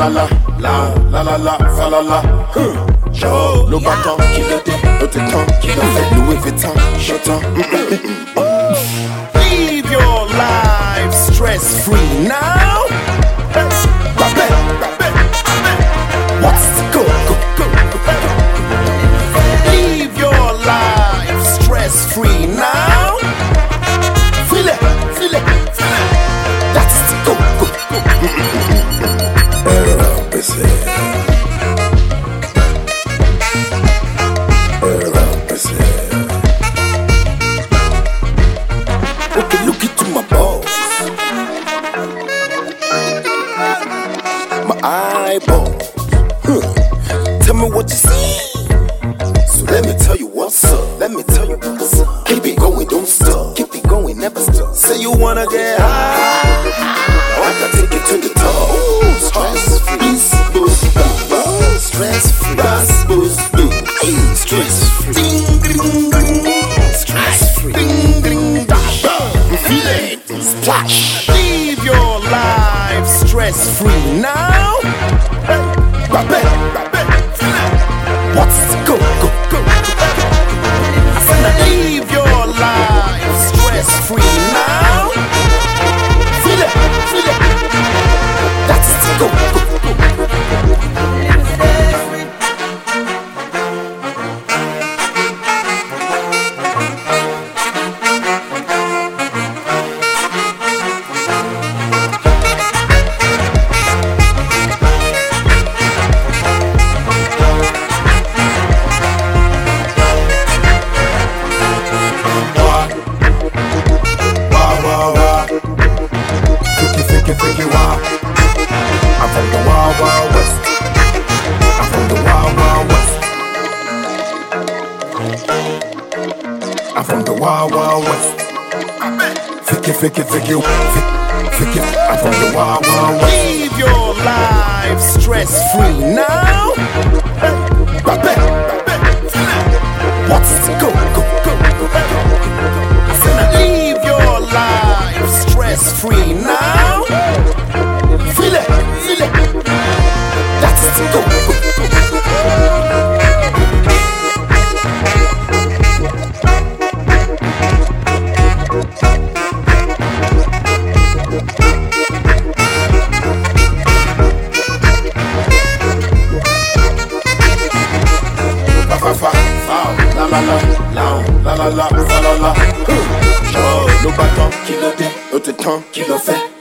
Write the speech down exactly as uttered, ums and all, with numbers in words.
la la, la la la la, fa la la. Joe, le bâton qui le dé, le tétan qui le fait, Louis Vuitton, chantant. Live your life stress free now. What's go go go go? Live your life stress free now. Feel it, feel it, feel it. That's go go go. Okay, look into my balls, my eyeballs. Huh. Tell me what you see. So let me tell you what's up. Let me tell you what's up. Keep it going, don't stop. Keep it going, never stop. Say you wanna get high. Oh, I can take it to the top. Ooh, stress free, boost, boost, stress free, boost, boost, stress free, ding, ding, ding, stress free, ding, ding, dash, feel it, splash. Live your life stress free now. What's go go go? I said now live your life stress free now. Feel it, feel it. That's go go go. I'm from the Wild Wild West. I'm from the Wild Wild West. I'm from the Wild Wild West. Fiki, fiki, fiki, fiki. I'm from the Wild Wild West. Live your life stress free now. What's go go go go? I said now live your life stress free now. Feel it, feel it. That's it. Go, go, go. Fa fa fa, la la la, la la la la, la la la. Joe, le bâton qui le dé, le tétan qui le fait.